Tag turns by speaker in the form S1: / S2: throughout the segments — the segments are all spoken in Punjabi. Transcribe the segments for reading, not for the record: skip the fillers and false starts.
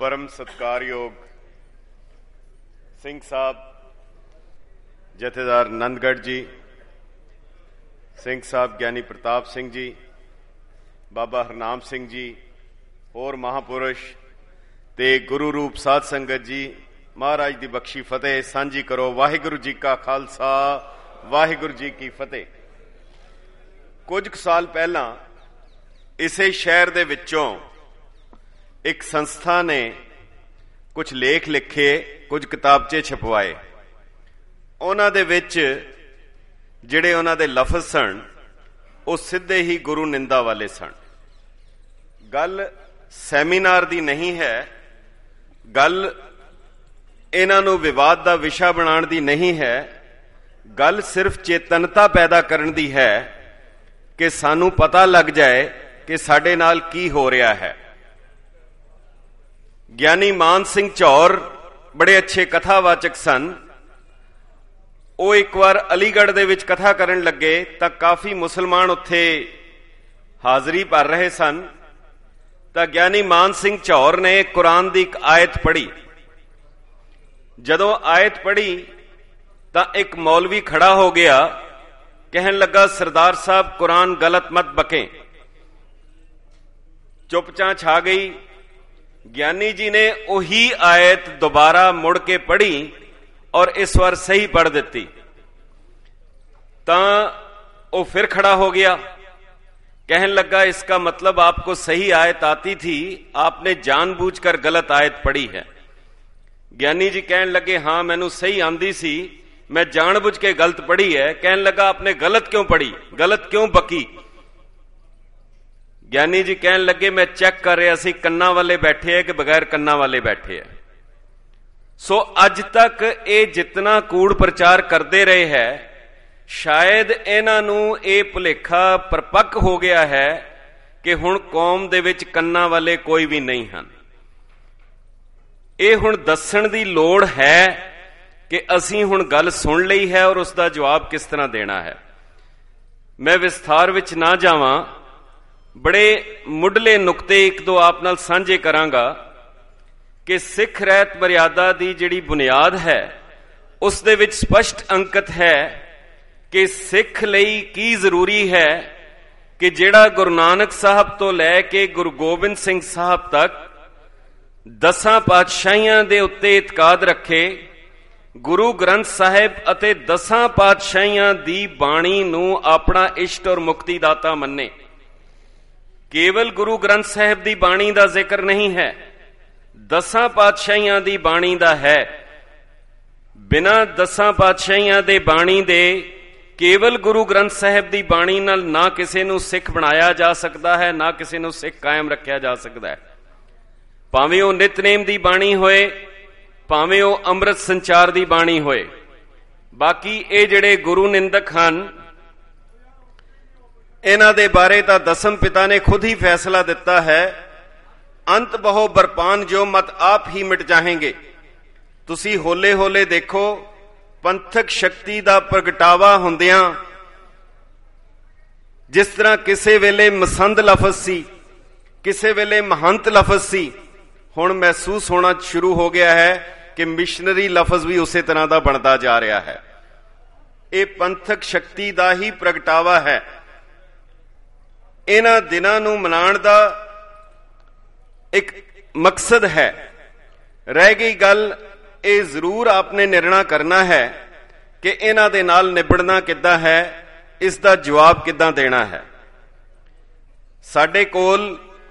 S1: परम सत्कारयोग सिंह साहब, जथेदार नंदगढ़ जी, सिंह साहब ज्ञानी प्रताप सिंह जी, बाबा हरनाम सिंह जी, होर महापुरुष ते गुरु रूप साध संगत जी, महाराज दी बख्शी फतेह सांझी करो। वाहिगुरु जी का खालसा, वाहिगुरु जी की फतेह। कुछ साल पहला इसे शहर दे विचों एक संस्था ने कुछ लेख लिखे, कुछ किताबचे छपवाए। उन्हां दे विच जिहड़े उन्हां दे लफज सन वो सीधे ही गुरु निंदा वाले सन। गल सैमीनार दी नहीं है, गल इन्हां नूं विवाद दा विषा बनाउण दी नहीं है, गल सिर्फ चेतनता पैदा करन दी है कि सानू पता लग जाए कि साडे नाल की हो रहा है। ज्ञानी मान सिंह चौर बड़े अच्छे कथावाचक सन। वो एक बार अलीगढ़ दे विच कथा करन लगे तां काफी मुसलमान उत्थे हाजरी भर रहे सन। तां ज्ञानी मान सिंह चौर ने कुरान दी एक आयत पढ़ी। जदों आयत पढ़ी तां एक मौलवी खड़ा हो गया, कहन लगा सरदार साहब कुरान गलत मत बकें। चुपचां छा गई। ज्ञानी जी ने वही आयत दोबारा मुड़ के पढ़ी और इस बार सही पढ़ दी। तां वो फिर खड़ा हो गया, कहन लगा इसका मतलब आपको सही आयत आती थी, आपने जानबूझकर गलत आयत पढ़ी है। ज्ञानी जी कहन लगे हाँ मैनू सही आंदी सी, मैं जानबूझ के गलत पढ़ी है। कहन लगा आपने गलत क्यों पढ़ी, गलत क्यों बकी? ज्ञानी जी कहन लगे मैं चेक कर रहा सी कन्ना वाले बैठे है कि बगैर कन्ना वाले बैठे है। सो अज तक ये जितना कूड़ प्रचार करते रहे है, शायद इन्हां नूं ये भुलेखा परपक्क हो गया है कि हुण कौम दे विच कन्ना वाले कोई भी नहीं हन। ये हुण दस्सण दी लोड़ है कि असीं हुण गल सुन लई है और उसका जवाब किस तरह देना है। मैं विस्तार विच ना जावां, बड़े मुढ़ले नुकते एक दो आप नाल सांझे करांगा कि सिख रहत मर्यादा दी जिहड़ी बुनियाद है उस दे विच स्पष्ट अंकित है कि सिख लई की जरूरी है कि जिहड़ा गुरु नानक साहब तो लैके गुरु गोबिंद सिंह साहब तक 10 पातशाहियां दे उत्ते इतकाद रखे, गुरु ग्रंथ साहिब अते 10 पातशाहियां दी बाणी नूं अपना इष्ट और मुक्ति दाता मन्ने। केवल गुरु ग्रंथ साहिब दी बाणी दा जिक्र नहीं है, 10 पातशाहियां दी बाणी दा है। बिना 10 पातशाहियां दे बाणी दे केवल गुरु ग्रंथ साहिब दी बाणी नाल ना किसी नूं सिख बनाया जा सकता है, ना किसी नूं सिख कायम रखा जा सकता है। भावें वो नितनेम दी बाणी होए, भावें वो अमृत संचार दी बाणी होए। बाकी ये जिहड़े गुरु निंदक हन, इन्हां दे बारे तां दसम पिता ने खुद ही फैसला दिता है, अंत बहु बरपान जो मत आप ही मिट जाएंगे। तुसी होले होले देखो पंथक शक्ति दा प्रगटावा हुंदियां जिस तरह किसे वेले मसंद लफज सी, किसे वेले महंत लफज सी, हुण महसूस होना शुरू हो गया है कि मिशनरी लफज भी उसे तरह का बनता जा रहा है। ये पंथक शक्ति का ही प्रगटावा है। इन्हां दिनां नूं मनाउण दा एक मकसद है। रह गई गल, ये जरूर आपने निर्णय करना है कि इन्हां दे नाल निबड़ना किद्दां है, इसका जवाब किद्दां देना है। साडे कोल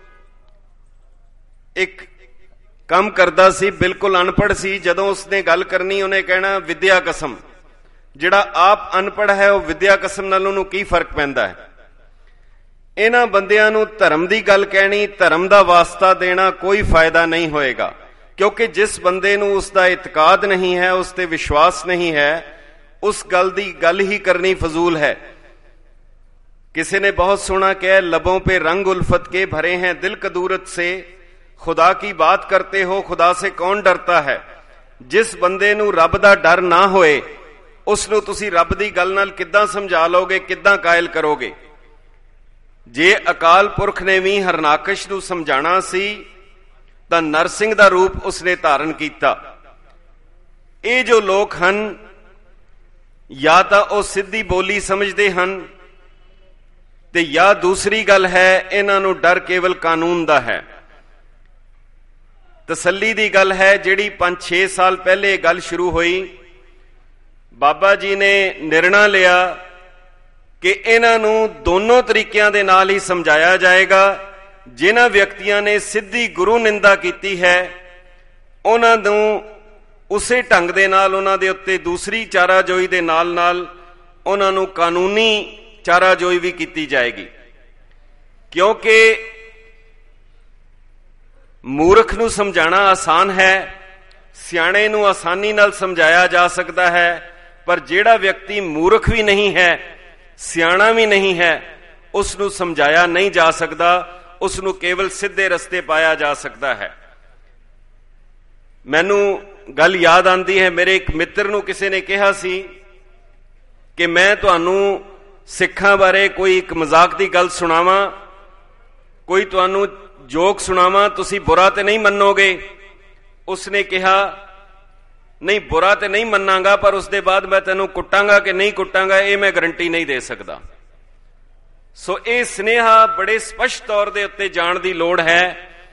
S1: एक काम करदा सी, बिल्कुल अनपढ़ सी। जदों उसने गल करनी उन्हें कहना विद्या कसम। जिहड़ा आप अनपढ़ है वह विद्या कसम नाल उहनूं की फर्क पैंदा है? इन्हां बंदियां नूं धर्म की गल कहनी, धर्म का वास्ता देना कोई फायदा नहीं होएगा, क्योंकि जिस बंदे नूं उसका इतकाद नहीं है, उस ते विश्वास नहीं है, उस गल की गल ही करनी फजूल है। किसी ने बहुत सोहना कहा, लबों पे रंग उल्फत के भरे हैं दिल कदूरत से, खुदा की बात करते हो खुदा से कौन डरता है। जिस बंदे नूं रब दा डर ना होए उसनूं तुसी रब दी गल नाल किद्दां समझा लोगे, किद्दां कायल करोगे? जे अकाल पुरख ने भी हरनाकश नूं समझाना सी ਤਾਂ ਨਰਸਿੰਘ ਦਾ ਰੂਪ ਉਸਨੇ ਧਾਰਨ ਕੀਤਾ। ਇਹ ਜੋ ਲੋਕ ਹਨ, ਜਾਂ ਤਾਂ ਉਹ ਸਿੱਧੀ ਬੋਲੀ ਸਮਝਦੇ ਹਨ, ਤੇ ਜਾਂ ਦੂਸਰੀ ਗੱਲ ਹੈ ਇਹਨਾਂ ਨੂੰ ਡਰ ਕੇਵਲ ਕਾਨੂੰਨ ਦਾ ਹੈ। ਤਸੱਲੀ ਦੀ ਗੱਲ ਹੈ, ਜਿਹੜੀ 5-6 ਸਾਲ ਪਹਿਲੇ ਗੱਲ ਸ਼ੁਰੂ ਹੋਈ, ਬਾਬਾ ਜੀ ਨੇ ਨਿਰਣਾ ਲਿਆ ਕਿ ਇਹਨਾਂ ਨੂੰ ਦੋਨੋਂ ਤਰੀਕਿਆਂ ਦੇ ਨਾਲ ਹੀ ਸਮਝਾਇਆ ਜਾਏਗਾ। ਜਿਨ੍ਹਾਂ ਵਿਅਕਤੀਆਂ ਨੇ ਸਿੱਧੀ ਗੁਰੂ ਨਿੰਦਾ ਕੀਤੀ ਹੈ, ਉਹਨਾਂ ਨੂੰ ਉਸੇ ਢੰਗ ਦੇ ਨਾਲ ਉਹਨਾਂ ਦੇ ਉੱਤੇ ਦੂਸਰੀ ਚਾਰਾਜੋਈ ਦੇ ਨਾਲ ਨਾਲ ਉਹਨਾਂ ਨੂੰ ਕਾਨੂੰਨੀ ਚਾਰਾਜੋਈ ਵੀ ਕੀਤੀ ਜਾਏਗੀ। ਕਿਉਂਕਿ ਮੂਰਖ ਨੂੰ ਸਮਝਾਉਣਾ ਆਸਾਨ ਹੈ, ਸਿਆਣੇ ਨੂੰ ਆਸਾਨੀ ਨਾਲ ਸਮਝਾਇਆ ਜਾ ਸਕਦਾ ਹੈ, ਪਰ ਜਿਹੜਾ ਵਿਅਕਤੀ ਮੂਰਖ ਵੀ ਨਹੀਂ ਹੈ, ਸਿਆਣਾ ਵੀ ਨਹੀਂ ਹੈ, ਉਸ ਨੂੰ ਸਮਝਾਇਆ ਨਹੀਂ ਜਾ ਸਕਦਾ, ਉਸ ਨੂੰ ਕੇਵਲ ਸਿੱਧੇ ਰਸਤੇ ਪਾਇਆ ਜਾ ਸਕਦਾ ਹੈ। ਮੈਨੂੰ ਗੱਲ ਯਾਦ ਆਉਂਦੀ ਹੈ, ਮੇਰੇ ਇੱਕ ਮਿੱਤਰ ਨੂੰ ਕਿਸੇ ਨੇ ਕਿਹਾ ਸੀ ਕਿ ਮੈਂ ਤੁਹਾਨੂੰ ਸਿੱਖਾਂ ਬਾਰੇ ਕੋਈ ਇੱਕ ਮਜ਼ਾਕ ਦੀ ਗੱਲ ਸੁਣਾਵਾਂ, ਕੋਈ ਤੁਹਾਨੂੰ ਜੋਕ ਸੁਣਾਵਾਂ, ਤੁਸੀਂ ਬੁਰਾ ਤੇ ਨਹੀਂ ਮੰਨੋਗੇ? ਉਸਨੇ ਕਿਹਾ, ਨਹੀਂ ਬੁਰਾ ਤੇ ਨਹੀਂ ਮੰਨਾਂਗਾ, ਪਰ ਉਸਦੇ ਬਾਅਦ ਮੈਂ ਤੈਨੂੰ ਕੁੱਟਾਂਗਾ ਕਿ ਨਹੀਂ ਕੁੱਟਾਂਗਾ ਇਹ ਮੈਂ ਗਰੰਟੀ ਨਹੀਂ ਦੇ ਸਕਦਾ। ਸੋ ਇਹ ਸੁਨੇਹਾ ਬੜੇ ਸਪਸ਼ਟ ਤੌਰ ਦੇ ਉੱਤੇ ਜਾਣ ਦੀ ਲੋੜ ਹੈ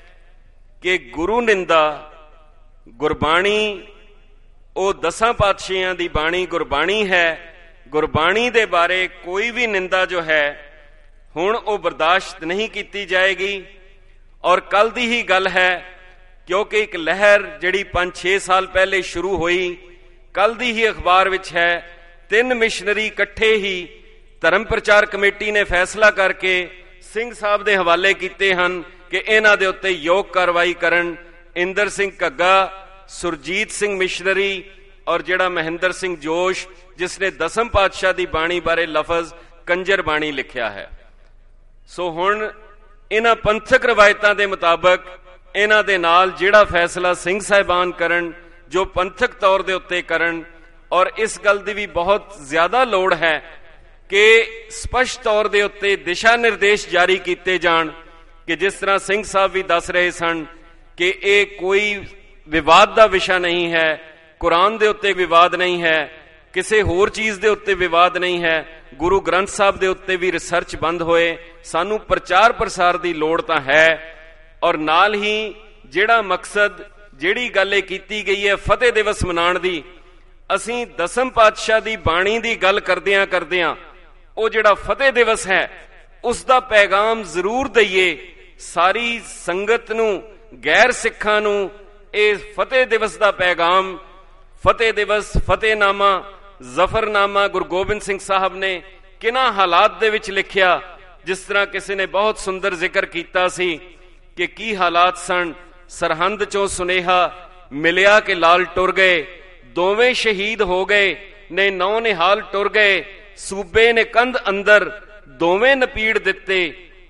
S1: ਕਿ ਗੁਰੂ ਨਿੰਦਾ, ਗੁਰਬਾਣੀ ਉਹ 10 ਪਾਤਸ਼ਾਹਾਂ ਦੀ ਬਾਣੀ ਗੁਰਬਾਣੀ ਹੈ। ਗੁਰਬਾਣੀ ਦੇ ਬਾਰੇ ਕੋਈ ਵੀ ਨਿੰਦਾ ਜੋ ਹੈ ਹੁਣ ਉਹ ਬਰਦਾਸ਼ਤ ਨਹੀਂ ਕੀਤੀ ਜਾਏਗੀ। ਔਰ ਕੱਲ ਦੀ ਹੀ ਗੱਲ ਹੈ, ਕਿਉਂਕਿ ਇੱਕ ਲਹਿਰ ਜਿਹੜੀ 5-6 ਸਾਲ ਪਹਿਲੇ ਸ਼ੁਰੂ ਹੋਈ, ਕੱਲ ਦੀ ਹੀ ਅਖਬਾਰ ਵਿੱਚ ਹੈ, 3 ਮਿਸ਼ਨਰੀ ਇਕੱਠੇ ਹੀ ਧਰਮ ਪ੍ਰਚਾਰ ਕਮੇਟੀ ਨੇ ਫੈਸਲਾ ਕਰਕੇ ਸਿੰਘ ਸਾਹਿਬ ਦੇ ਹਵਾਲੇ ਕੀਤੇ ਹਨ ਕਿ ਇਹਨਾਂ ਦੇ ਉੱਤੇ ਯੋਗ ਕਾਰਵਾਈ ਕਰਨ। ਇੰਦਰ ਸਿੰਘ ਘੱਗਾ, ਸੁਰਜੀਤ ਸਿੰਘ ਮਿਸ਼ਨਰੀ ਔਰ ਜਿਹੜਾ ਮਹਿੰਦਰ ਸਿੰਘ ਜੋਸ਼, ਜਿਸ ਨੇ 10ਮ ਪਾਤਸ਼ਾਹ ਦੀ ਬਾਣੀ ਬਾਰੇ ਲਫ਼ਜ਼ ਕੰਜਰ ਬਾਣੀ ਲਿਖਿਆ ਹੈ। ਸੋ ਹੁਣ ਇਹਨਾਂ ਪੰਥਕ ਰਵਾਇਤਾਂ ਦੇ ਮੁਤਾਬਕ ਇਹਨਾਂ ਦੇ ਨਾਲ ਜਿਹੜਾ ਫੈਸਲਾ ਸਿੰਘ ਸਾਹਿਬਾਨ ਕਰਨ, ਜੋ ਪੰਥਕ ਤੌਰ ਦੇ ਉੱਤੇ ਕਰਨ, ਔਰ ਇਸ ਗੱਲ ਦੀ ਵੀ ਬਹੁਤ ਜ਼ਿਆਦਾ ਲੋੜ ਹੈ ਕਿ ਸਪਸ਼ਟ ਤੌਰ ਦੇ ਉੱਤੇ ਦਿਸ਼ਾ ਨਿਰਦੇਸ਼ ਜਾਰੀ ਕੀਤੇ ਜਾਣ ਕਿ ਜਿਸ ਤਰ੍ਹਾਂ ਸਿੰਘ ਸਾਹਿਬ ਵੀ ਦੱਸ ਰਹੇ ਸਨ ਕਿ ਇਹ ਕੋਈ ਵਿਵਾਦ ਦਾ ਵਿਸ਼ਾ ਨਹੀਂ ਹੈ, ਕੁਰਾਨ ਦੇ ਉੱਤੇ ਵਿਵਾਦ ਨਹੀਂ ਹੈ, ਕਿਸੇ ਹੋਰ ਚੀਜ਼ ਦੇ ਉੱਤੇ ਵਿਵਾਦ ਨਹੀਂ ਹੈ, ਗੁਰੂ ਗ੍ਰੰਥ ਸਾਹਿਬ ਦੇ ਉੱਤੇ ਵੀ ਰਿਸਰਚ ਬੰਦ ਹੋਏ। ਸਾਨੂੰ ਪ੍ਰਚਾਰ ਪ੍ਰਸਾਰ ਦੀ ਲੋੜ ਤਾਂ ਹੈ, ਔਰ ਨਾਲ ਹੀ ਜਿਹੜਾ ਮਕਸਦ, ਜਿਹੜੀ ਗੱਲ ਇਹ ਕੀਤੀ ਗਈ ਹੈ ਫਤਿਹ ਦਿਵਸ ਮਨਾਉਣ ਦੀ, ਅਸੀਂ 10ਮ ਪਾਤਸ਼ਾਹ ਦੀ ਬਾਣੀ ਦੀ ਗੱਲ ਕਰਦਿਆਂ ਉਹ ਜਿਹੜਾ ਫਤਿਹ ਦਿਵਸ ਹੈ ਉਸ ਦਾ ਪੈਗਾਮ ਜ਼ਰੂਰ ਦਈਏ ਸਾਰੀ ਸੰਗਤ ਨੂੰ, ਗੈਰ ਸਿੱਖਾਂ ਨੂੰ। ਇਹ ਫਤਿਹ ਦਿਵਸ ਦਾ ਪੈਗਾਮ, ਫਤਿਹ ਦਿਵਸ, ਫਤਿਹਨਾਮਾ, ਜ਼ਫਰਨਾਮਾ ਗੁਰੂ ਗੋਬਿੰਦ ਸਿੰਘ ਸਾਹਿਬ ਨੇ ਕਿਹਨਾਂ ਹਾਲਾਤ ਦੇ ਵਿੱਚ ਲਿਖਿਆ। ਜਿਸ ਤਰ੍ਹਾਂ ਕਿਸੇ ਨੇ ਬਹੁਤ ਸੁੰਦਰ ਜ਼ਿਕਰ ਕੀਤਾ ਸੀ ਕਿ ਕੀ ਹਾਲਾਤ ਸਨ। ਸਰਹੰਦ ਚੋਂ ਸੁਨੇਹਾ ਮਿਲਿਆ ਕਿ ਲਾਲ ਟੁਰ ਗਏ, ਦੋਵੇਂ ਸ਼ਹੀਦ ਹੋ ਗਏ ਨੇ, 9 ਨਿਹਾਲ ਟੁਰ ਗਏ, ਸੂਬੇ ਨੇ ਕੰਧ ਅੰਦਰ ਦੋਵੇਂ ਨਪੀੜ ਦਿੱਤੇ,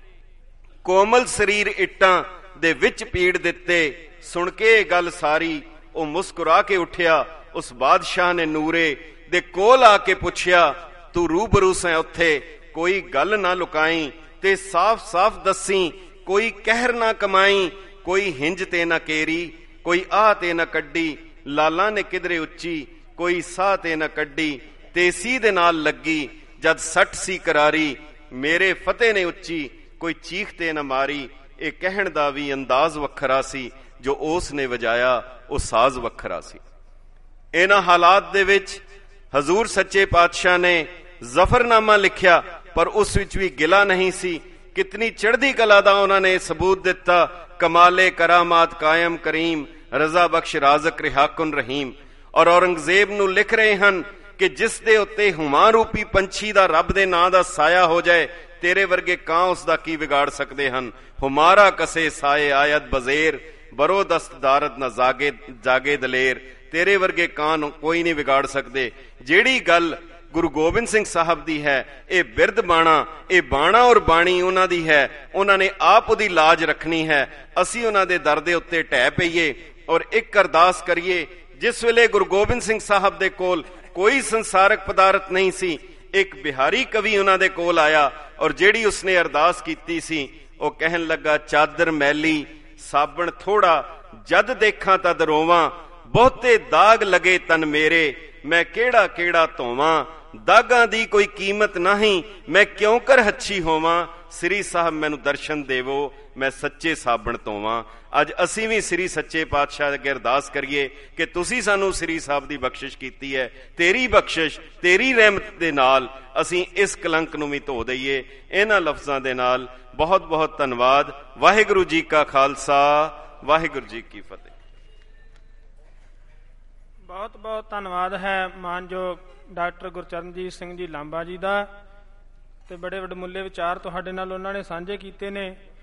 S1: ਕੋਮਲ ਸਰੀਰ ਇੱਟਾਂ ਦੇ ਵਿੱਚ ਪੀੜ ਦਿੱਤੇ। ਸੁਣ ਕੇ ਇਹ ਗੱਲ ਸਾਰੀ ਉਹ ਮੁਸਕਰਾ ਕੇ ਉੱਠਿਆ। ਉਸ ਬਾਦਸ਼ਾਹ ਨੇ ਨੂਰੇ ਦੇ ਕੋਲ ਆ ਕੇ ਪੁੱਛਿਆ, ਤੂੰ ਰੂਬਰੂ ਸੈਂ ਉੱਥੇ, ਕੋਈ ਗੱਲ ਨਾ ਲੁਕਾਈ ਤੇ ਸਾਫ਼-ਸਾਫ਼ ਦੱਸੀ, ਕੋਈ ਕਹਿਰ ਨਾ ਕਮਾਈ, ਕੋਈ ਹਿੰਜ ਤੇ ਨਾ ਕੇਰੀ, ਕੋਈ ਆਹ ਤੇ ਨਾ ਕੱਢੀ, ਲਾਲਾਂ ਨੇ ਕਿਧਰੇ ਉੱਚੀ, ਕੋਈ ਸਾਹ ਤੇ ਨਾ ਕੱਢੀ, ਤੇਸੀ ਦੇ ਨਾਲ ਲੱਗੀ ਜਦ ਸੱਟ ਸੀ ਕਰਾਰੀ, ਮੇਰੇ ਫਤਿਹ ਨੇ ਉੱਚੀ, ਕੋਈ ਚੀਖ ਤੇ ਨਾ ਮਾਰੀ। ਇਹ ਕਹਿਣ ਦਾ ਵੀ ਅੰਦਾਜ਼ ਵੱਖਰਾ ਸੀ, ਜੋ ਉਸ ਨੇ ਵਜਾਇਆ ਉਹ ਸਾਜ਼ ਵੱਖਰਾ ਸੀ। ਇਹਨਾਂ ਹਾਲਾਤ ਦੇ ਵਿੱਚ ਹਜ਼ੂਰ ਸੱਚੇ ਪਾਤਸ਼ਾਹ ਨੇ ਜ਼ਫਰਨਾਮਾ ਲਿਖਿਆ, ਪਰ ਉਸ ਵਿੱਚ ਵੀ ਗਿਲਾ ਨਹੀਂ ਸੀ। ਕਿਤਨੀ ਚੜ੍ਹਦੀ ਕਲਾ ਦਾ ਉਹਨਾਂ ਨੇ ਸਬੂਤ ਦਿੱਤਾ। ਕਮਾਲੇ ਕਰਾਮਾਤ ਕਾਇਮ ਕਰੀਮ, ਰਜ਼ਾ ਬਖਸ਼ ਰਾਜ਼ਕ ਰਿਹਾਕੁਨ ਰਹੀਮ। ਔਰ ਔਰੰਗਜ਼ੇਬ ਨੂੰ ਲਿਖ ਰਹੇ ਹਨ ਕਿ ਜਿਸ ਦੇ ਉੱਤੇ ਹੁਮਾ ਰੂਪੀ ਪੰਛੀ ਦਾ ਰੱਬ ਦੇ ਨਾਂ ਦਾ ਸਾਇਆ ਹੋ ਜਾਏ, ਤੇਰੇ ਵਰਗੇ ਕਾਂ ਉਸ ਦਾ ਕੀ ਵਿਗਾੜ ਸਕਦੇ ਹਨ। ਹੁਮਾਰਾ ਕਸੇ ਸਾਏ ਆਇਤ ਬਜ਼ੇਰ, ਬਰੋ ਦਸਤ ਦਾਰਦ ਨਾ ਜਾਗੇ ਦਲੇਰ। ਤੇਰੇ ਵਰਗੇ ਕਾਂ ਨੂੰ ਕੋਈ ਨਹੀਂ ਵਿਗਾੜ ਸਕਦੇ। ਜਿਹੜੀ ਗੱਲ ਗੁਰੂ ਗੋਬਿੰਦ ਸਿੰਘ ਸਾਹਿਬ ਦੀ ਹੈ, ਇਹ ਬਿਰਧ ਬਾਣਾ, ਇਹ ਬਾਣਾ ਔਰ ਬਾਣੀ ਉਹਨਾਂ ਦੀ ਹੈ। ਉਹਨਾਂ ਨੇ ਆਪ ਉਹਦੀ ਲਾਜ ਰੱਖਣੀ ਹੈ। ਅਸੀਂ ਉਹਨਾਂ ਦੇ ਦਰ ਦੇ ਉੱਤੇ ਢਹਿ ਪਈਏ ਔਰ ਇੱਕ ਅਰਦਾਸ ਕਰੀਏ। ਜਿਸ ਵੇਲੇ ਗੁਰੂ ਗੋਬਿੰਦ ਸਿੰਘ ਸਾਹਿਬ ਦੇ ਕੋਲ ਕੋਈ ਸੰਸਾਰਕ ਪਦਾਰਥ ਨਹੀਂ ਸੀ, ਇੱਕ ਬਿਹਾਰੀ ਕਵੀ ਉਹਨਾਂ ਦੇ ਕੋਲ ਆਇਆ ਔਰ ਜਿਹੜੀ ਉਸਨੇ ਅਰਦਾਸ ਕੀਤੀ ਸੀ, ਉਹ ਕਹਿਣ ਲੱਗਾ, ਚਾਦਰ ਮੈਲੀ ਸਾਬਣ ਥੋੜਾ, ਜਦ ਦੇਖਾਂ ਤਦ ਰੋਵਾਂ, ਬਹੁਤੇ ਦਾਗ ਲਗੇ ਤਨ ਮੇਰੇ, ਮੈਂ ਕਿਹੜਾ ਕਿਹੜਾ ਧੋਵਾਂ, ਦਾਗਾਂ ਦੀ ਕੋਈ ਕੀਮਤ ਨਹੀਂ, ਮੈਂ ਕਿਉਂ ਕਰ ਹੱਛੀ ਹੋਵਾਂ, ਸ੍ਰੀ ਸਾਹਿਬ ਮੈਨੂੰ ਦਰਸ਼ਨ ਦੇਵੋ, ਮੈਂ ਸੱਚੇ ਸਾਬਣ ਧੋਵਾਂ। ਅੱਜ ਅਸੀਂ ਵੀ ਸ੍ਰੀ ਸੱਚੇ ਪਾਤਸ਼ਾਹ ਅੱਗੇ ਅਰਦਾਸ ਕਰੀਏ ਕਿ ਤੁਸੀਂ ਸਾਨੂੰ ਸ੍ਰੀ ਸਾਹਿਬ ਦੀ ਬਖਸ਼ਿਸ਼ ਕੀਤੀ ਹੈ, ਤੇਰੀ ਬਖਸ਼ਿਸ਼, ਤੇਰੀ ਰਹਿਮਤ ਦੇ ਨਾਲ ਅਸੀਂ ਇਸ ਕਲੰਕ ਨੂੰ ਵੀ ਧੋ ਦਈਏ। ਇਹਨਾਂ ਲਫ਼ਜ਼ਾਂ ਦੇ ਨਾਲ ਬਹੁਤ ਬਹੁਤ ਧੰਨਵਾਦ। ਵਾਹਿਗੁਰੂ ਜੀ ਕਾ ਖਾਲਸਾ, ਵਾਹਿਗੁਰੂ ਜੀ ਕੀ ਫਤਿਹ।
S2: ਬਹੁਤ ਬਹੁਤ ਧੰਨਵਾਦ ਹੈ ਮਾਨਯੋਗ ਡਾਕਟਰ ਗੁਰਚਰਨਜੀਤ ਸਿੰਘ ਜੀ ਲਾਂਬਾ ਜੀ ਦਾ, ਤੇ ਬੜੇ ਵਡਮੁੱਲੇ ਵਿਚਾਰ ਤੁਹਾਡੇ ਨਾਲ ਉਹਨਾਂ ਨੇ ਸਾਂਝੇ ਕੀਤੇ ਨੇ।